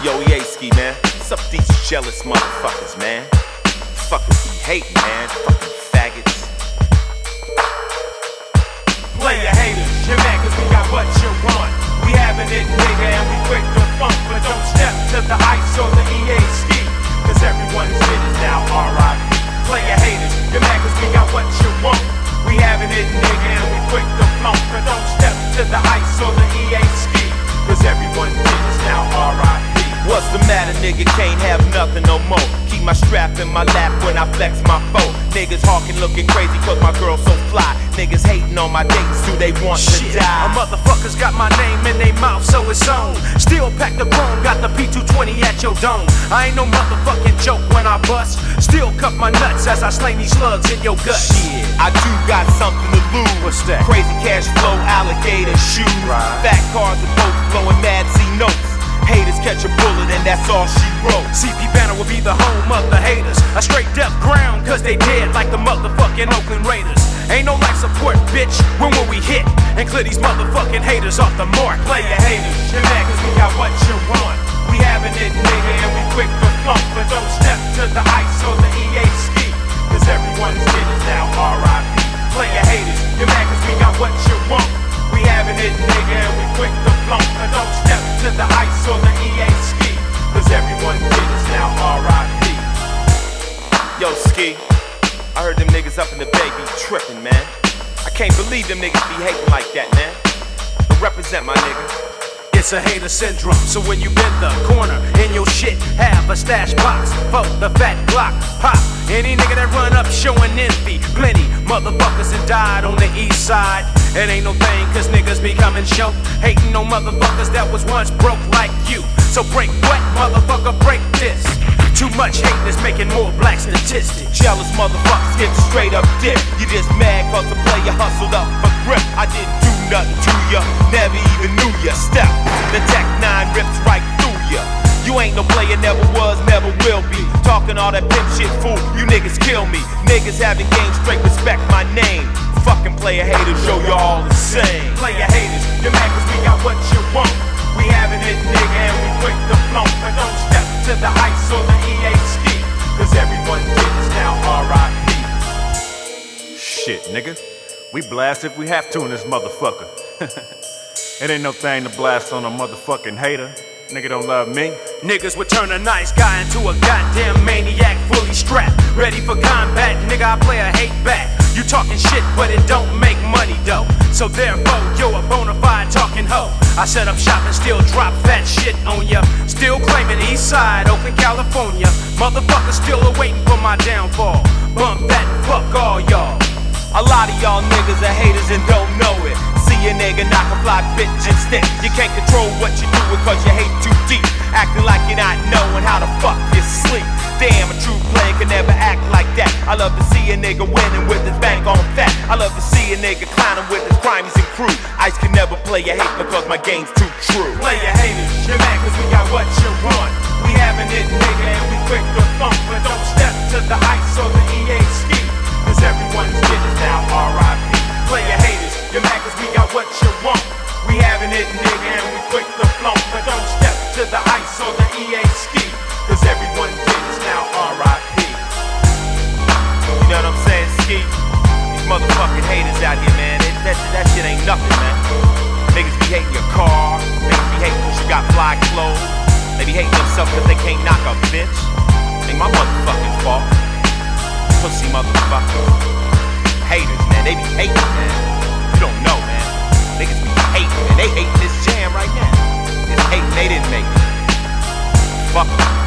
Yo, Yeski, man. What's up with these jealous motherfuckers, man? Fuckers be hating, man. Fucking faggots. Player haters, you're mad cause we got what you want. We having it, nigga, and we quick to funk. But don't step to the ice or the EA ski, cause everyone's shit is now R.I.P. Player haters, you're mad cause we got what you want. We having it, nigga, and we quick to flunk. But don't step to the ice or the EA ski, cause everyone's shit is now R.I.P. What's the matter, nigga? Can't have nothing no more. Keep my strap in my lap when I flex my foe. Niggas hawking looking crazy cause my girl so fly. Niggas hating on my dates, do they want to die? A motherfuckers got my name in their mouth, so it's on. Still pack the chrome, got the P220 at your dome. I ain't no motherfucking joke when I bust. Still cup my nuts as I sling these slugs in your gut. Shit, I do got something to lose. What's that? Crazy cash flow, alligator shoes. Right. Fat cars and boats blowing mad C notes. Haters catch a bullet and that's all she wrote. CP Banner will be the home of the haters. A straight death ground cause they dead like the motherfucking Oakland Raiders. Ain't no life support, bitch, when will we hit? And clear these motherfucking haters off the mark. Player haters, you're mad cause we got what you want. We having it, nigga, and we quick to flunk. But don't step to the ice or the EA ski, cause everyone's shit is now R.I.P. Player haters, you're mad cause we got what you want. We having it, nigga, and we quick to flunk. But don't step to the ice or the EA ski, cause everyone's shit is now R.I.P. Yo, Ski, I heard them niggas up in the bay be trippin', man. I can't believe them niggas be hating like that, man. But represent my nigga. It's a hater syndrome, so when you bend the corner in your shit, have a stash box for the fat Glock pop. Any nigga that run up showing envy, plenty motherfuckers that died on the east side. It ain't no thing cause niggas be coming show, hating on motherfuckers that was once broke like you. So break what, motherfucker, break this. Too much hating is making more black statistics. Jealous motherfuckers get straight up dip. You just mad cause the player hustled up a grip. I didn't do nothing to ya, never even knew ya. Step, the Tech 9 rips right through ya. You ain't no player, never was, never will be. Talking all that pimp shit, fool, you niggas kill me. Niggas haven't gained straight respect my name. Fucking player haters, show you all the same. Player haters, you're mad cause we got what you want. We having it, nigga, and we quick to flunk. But don't step to the ice or the EA ski, cause everyone's shit is now R.I.P. Shit, nigga. We blast if we have to in this motherfucker. It ain't no thing to blast on a motherfucking hater. Nigga don't love me. Niggas would turn a nice guy into a goddamn maniac, fully strapped, ready for combat. Nigga, I play a hate back. You talking shit, but it don't make money though. So therefore, you're a bona fide talking hoe. I set up shop and still drop fat shit on ya. Still claiming East Side, Oakland, California. Motherfuckers still awaiting for my downfall. Bump that and fuck all y'all. A lot of y'all niggas are haters and don't know it. See a nigga knock a fly bitch and stick. You can't control what you do because you hate too deep. Acting like you're not knowing how the fuck you sleep. Damn, a true player can never act like that. I love to see a nigga winning with his bank on fat. I love to see a nigga clowning with his crimes and crew. Ice can never play a hate because my game's too true. Player haters, you're mad cause we got what you want. We having it, nigga, and we quick to funk. But don't step to the ice or the EA ski, cause everyone's shit is now R.I.P. Player haters, you're mad cause we got what you want. We having it, nigga, and we quick to flunk. But don't step to the ice or the EA ski, cause everyone's shit is now R.I.P. You know what I'm saying, Ski? These motherfucking haters out here, man. That shit ain't nothing, man. Niggas be hating your car. Niggas be hating cause you got fly clothes. They be hating themselves cause they can't knock a bitch. Ain't my motherfucking fault. Pussy motherfuckers. Haters, man, they be hating, man. You don't know, man. Niggas be hating, man. They hating this jam right now. It's hating they didn't make it. Fuck 'em.